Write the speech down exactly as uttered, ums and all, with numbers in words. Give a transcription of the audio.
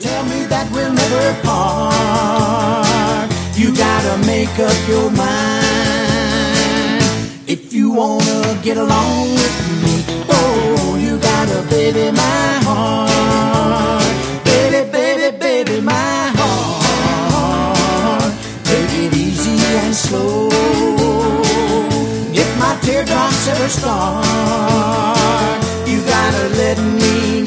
tell me that we'll never part. You gotta make up your mind if you wanna get along with me. Oh, you gotta baby my heart. Baby, baby, baby, my heart. Take it easy and slow. If my teardrops ever start, you gotta let me